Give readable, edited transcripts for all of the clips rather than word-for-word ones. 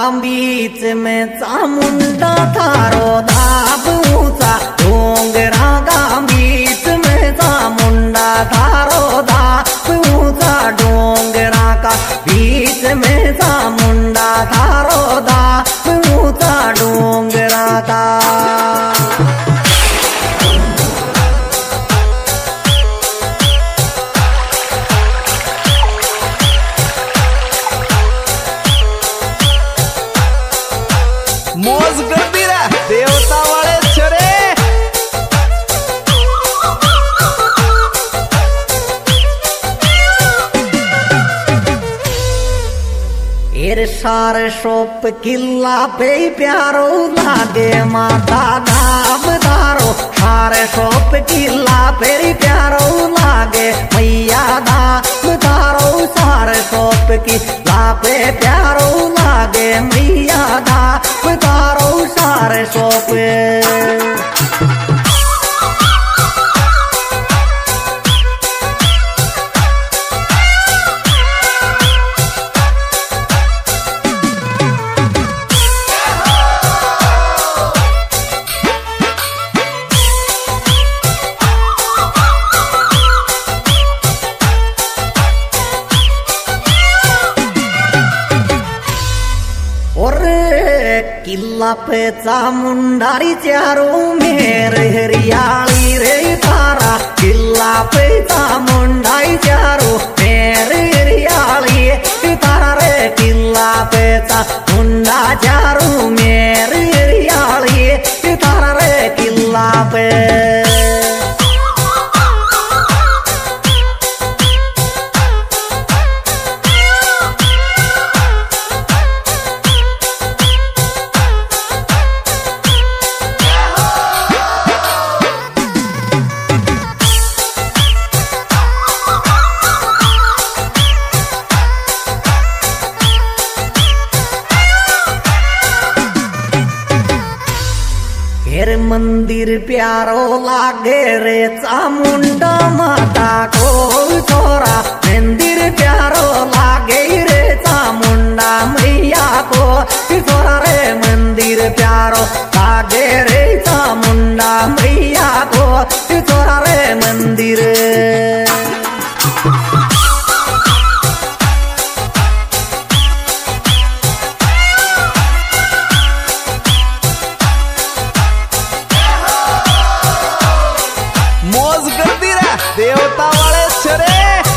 बीच में चामुंडा थारो धाप ऊंचा डोंगरा का बीच में चामुंडा थारो धाप ऊंचा डोंगरा का बीच में चामुंडा थारो धाप ऊंचा डोंगरा का। मौज करती रह देवता वाले छरे एर सार शोप किला पे प्यारो लागे माता धाम धारो सार शोप किला पे प्यारो लागे मैया धाम धारो सार शोप किला पे प्यारो लागे मैया धाम धारो सार शोप। किला पे चामुंडारी चारों में हरियाली रे तारा किला पे चामुंडाई चारों में हरियाली तारा रे किला पे चामुंडा चारों में हरियाली तारा रे किला पे। मंदिर प्यारो लागे रे चामुंडा माता को छोरा मंदिर प्यारो लागे रे चामुंडा मैया को छोरा रे मंदिर प्यारो लागे रे चामुंडा मैया को छोरा रे मंदिर। देवता वाले छरे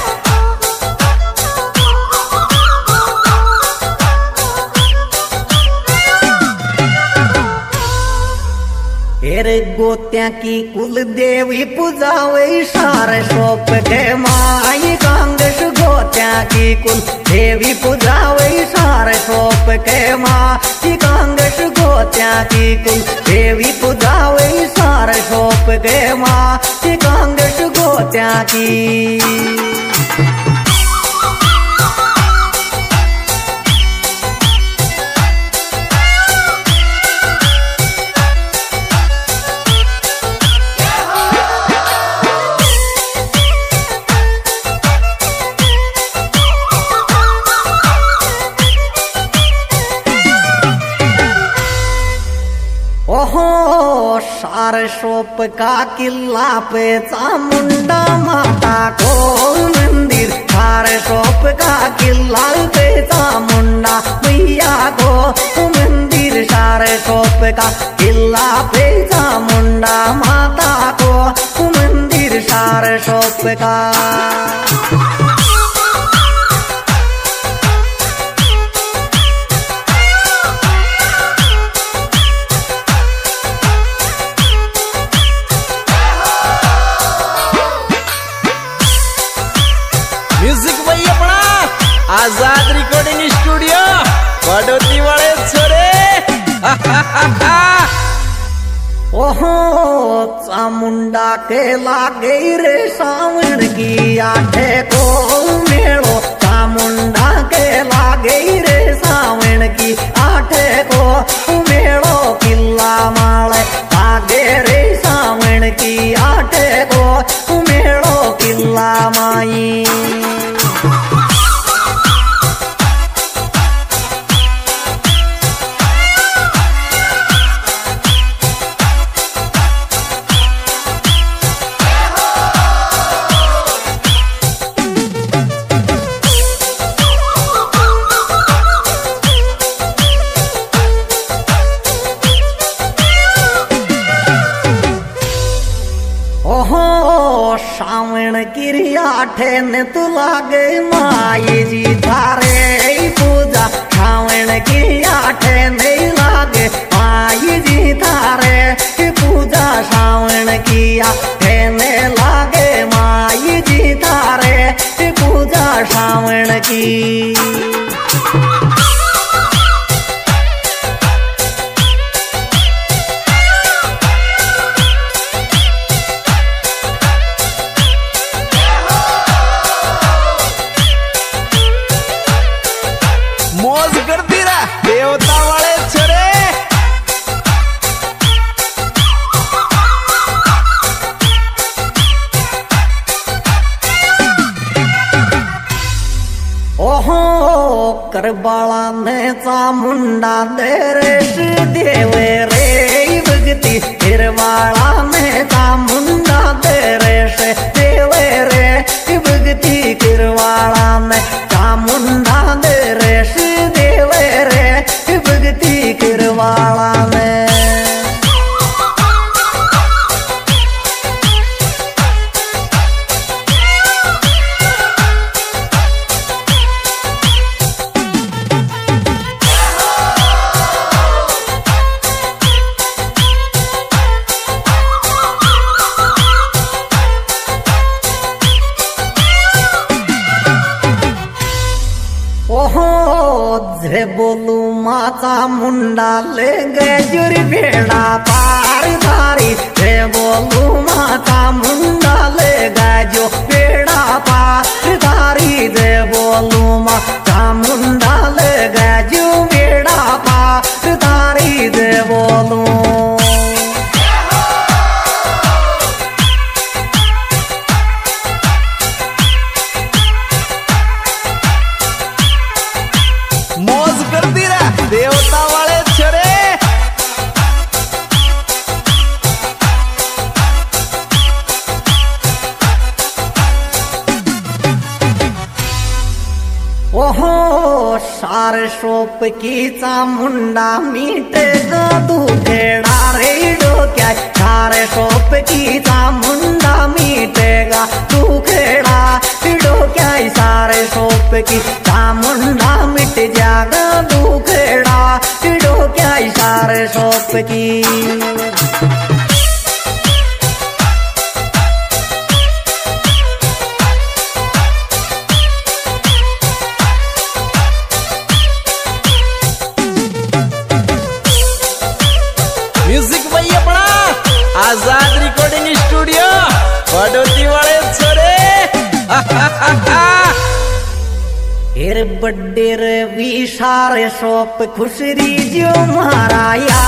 एरे गोत्या की कुल देवी पूजावे सार शोप के माई कांगश गोत्या की कुल देवी पूजावे सार शोप के माई कांगश गोत्या की कुल देवी पूजावे सार शोप के माई कांगश गोत्या की। ओहो सार शोप का किला पे चामुंडा माता को मंदिर सार शोप का किला पे चामुंडा मैया को मंदिर सार शोप का किला पे चामुंडा माता को मंदिर सार शोप का। म्यूजिक भाई अपना आजाद रिकॉर्डिंग स्टूडियो बड़ोती वाले छोरे ओहो चामुंडा के लागे रे सावन की आठे को मेड़ो चामुंडा के लागे रे सावन की आठे को मेड़ो किला माले लागे रे सावन की आठे को मेड़ो किला माई। श्रावण की आठे ने तू लागे माई जी थारे पूजा श्रावण की आठे ने लागे माई जी थारे पूजा श्रावण की आठे ने लागे माई जी थारे पूजा श्रावण की। मौज करती रहा देवता वाले छोरे। ओहो करबाला ने चामुंडा दे रेश देवे रे भगती करबाला ने चामुंडा दे रेश देवे रे भगती करबाला ने चामुंडा दे रेश देवे रे भगती करबाला ने। ओहो जे बोलू माता मुंडा ले गए जुरी भेड़ा पार धारी जे बोलू माता मुंडा ले गए जो भेड़ा पार धारी जे बोलू माता मुंडा ले गए जो भेड़ा पार धारी जे बोलू। मौज करती रहा देवता वाले छोरे। ओहो सारे शोप की चामुंडा मीटेगा दुखेड़ा रे डोक्या सारे शोप की चामुंडा मीटेगा दुखेड़ा डोक्या सारे शोप की चामुंडा मिट जाएगा दुखेड़ा डोक्या सारे शोप की। म्यूजिक भाई अपना आजाद रिकॉर्डिंग स्टूडियो बड़ोती वाले छोरे। फिर बड्डे रे विशार शोप खुशरी जो मारा या